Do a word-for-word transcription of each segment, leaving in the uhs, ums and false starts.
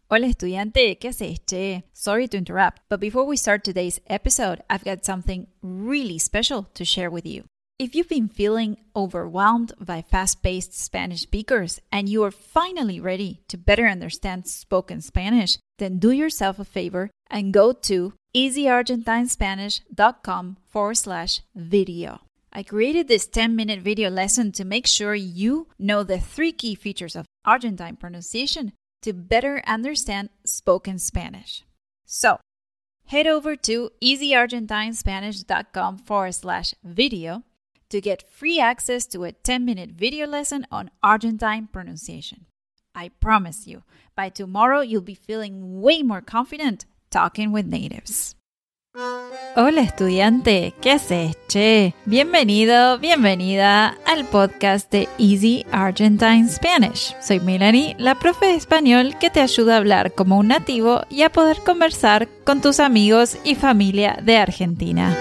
Hola estudiante, ¿qué haces, che? Sorry to interrupt, but before we start today's episode, I've got something really special to share with you. If you've been feeling overwhelmed by fast-paced Spanish speakers and you are finally ready to better understand spoken Spanish, then do yourself a favor and go to easyargentinespanish.com forward slash video. I created this ten-minute video lesson to make sure you know the three key features of Argentine pronunciation to better understand spoken Spanish. So, head over to easyargentinespanish.com forward slash video to get free access to a ten-minute video lesson on Argentine pronunciation. I promise you, by tomorrow you'll be feeling way more confident talking with natives. Hola estudiante, ¿qué haces, che? Bienvenido, bienvenida al podcast de Easy Argentine Spanish. Soy Melanie, la profe de español que te ayuda a hablar como un nativo y a poder conversar con tus amigos y familia de Argentina.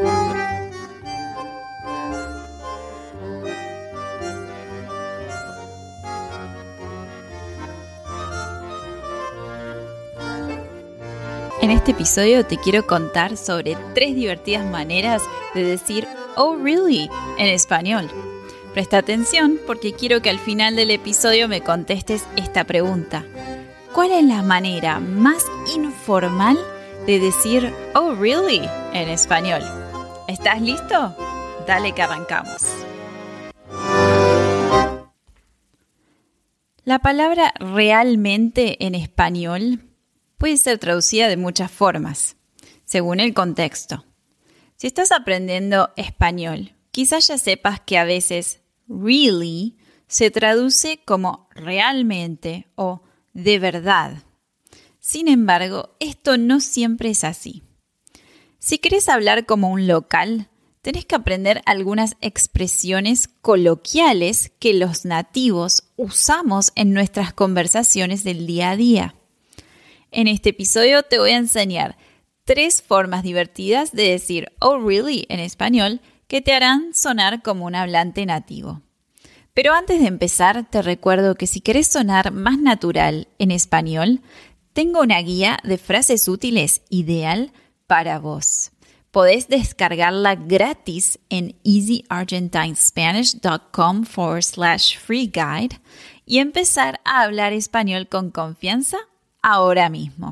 En este episodio te quiero contar sobre tres divertidas maneras de decir "Oh, really" en español. Presta atención porque quiero que al final del episodio me contestes esta pregunta. ¿Cuál es la manera más informal de decir "Oh, really" en español? ¿Estás listo? Dale que arrancamos. La palabra realmente en español puede ser traducida de muchas formas, según el contexto. Si estás aprendiendo español, quizás ya sepas que a veces really se traduce como realmente o de verdad. Sin embargo, esto no siempre es así. Si querés hablar como un local, tenés que aprender algunas expresiones coloquiales que los nativos usamos en nuestras conversaciones del día a día. En este episodio te voy a enseñar tres formas divertidas de decir "Oh, really" en español que te harán sonar como un hablante nativo. Pero antes de empezar, te recuerdo que si querés sonar más natural en español, tengo una guía de frases útiles ideal para vos. Podés descargarla gratis en easyargentinespanish.com forward slash free guide y empezar a hablar español con confianza ahora mismo.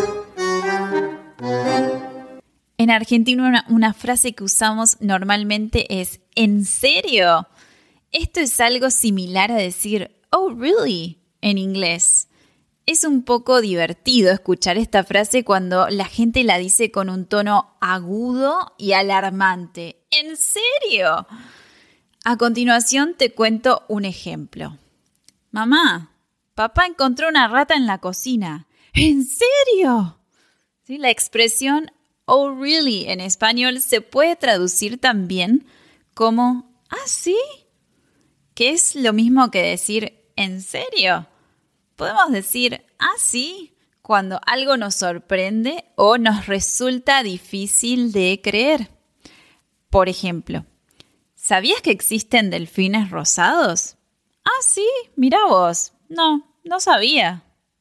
En Argentina una, una frase que usamos normalmente es ¿en serio? Esto es algo similar a decir "Oh, really" en inglés. Es un poco divertido escuchar esta frase cuando la gente la dice con un tono agudo y alarmante. ¿En serio? A continuación te cuento un ejemplo. Mamá, papá encontró una rata en la cocina. ¿En serio? ¿Sí? La expresión "oh, really" en español se puede traducir también como ¿ah, sí? Que es lo mismo que decir ¿en serio? Podemos decir ¿ah, sí? Cuando algo nos sorprende o nos resulta difícil de creer. Por ejemplo, ¿sabías que existen delfines rosados? Ah, sí, mira vos. No, no sabía.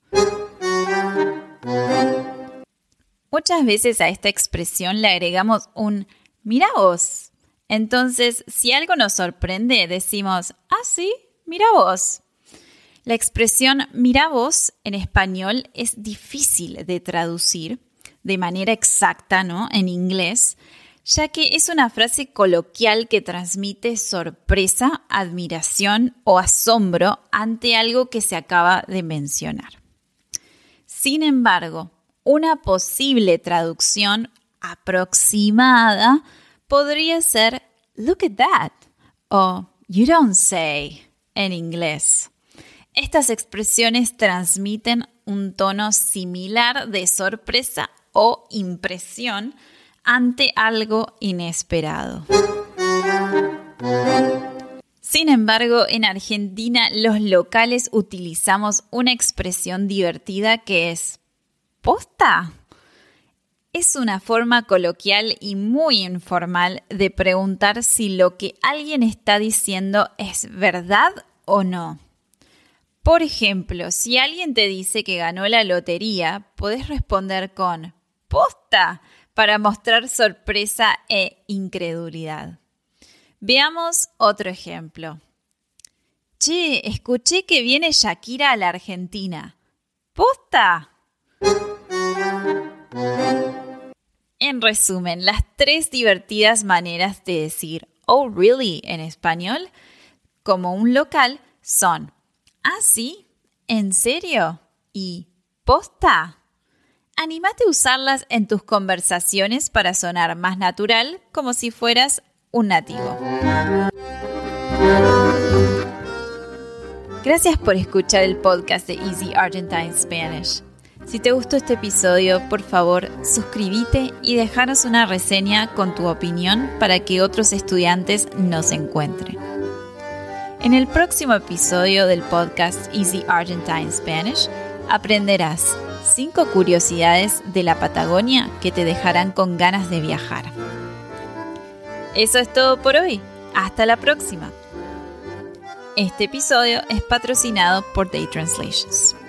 Muchas veces a esta expresión le agregamos un "mira vos". Entonces, si algo nos sorprende, decimos "ah, sí, mira vos". La expresión "mira vos" en español es difícil de traducir de manera exacta, ¿no? En inglés, ya que es una frase coloquial que transmite sorpresa, admiración o asombro ante algo que se acaba de mencionar. Sin embargo, una posible traducción aproximada podría ser "look at that" o "you don't say" en inglés. Estas expresiones transmiten un tono similar de sorpresa o impresión ante algo inesperado. Sin embargo, en Argentina los locales utilizamos una expresión divertida que es ¿posta? Es una forma coloquial y muy informal de preguntar si lo que alguien está diciendo es verdad o no. Por ejemplo, si alguien te dice que ganó la lotería, podés responder con ¡posta! Para mostrar sorpresa e incredulidad. Veamos otro ejemplo. Che, escuché que viene Shakira a la Argentina. ¿Posta? En resumen, las tres divertidas maneras de decir "oh really" en español como un local son ¿ah, sí? ¿En serio? ¿Y posta? Anímate a usarlas en tus conversaciones para sonar más natural, como si fueras un nativo. Gracias por escuchar el podcast de Easy Argentine Spanish. Si te gustó este episodio, por favor, suscríbete y déjanos una reseña con tu opinión para que otros estudiantes nos encuentren. En el próximo episodio del podcast Easy Argentine Spanish, aprenderás cinco curiosidades de la Patagonia que te dejarán con ganas de viajar. Eso es todo por hoy. Hasta la próxima. Este episodio es patrocinado por Day Translations.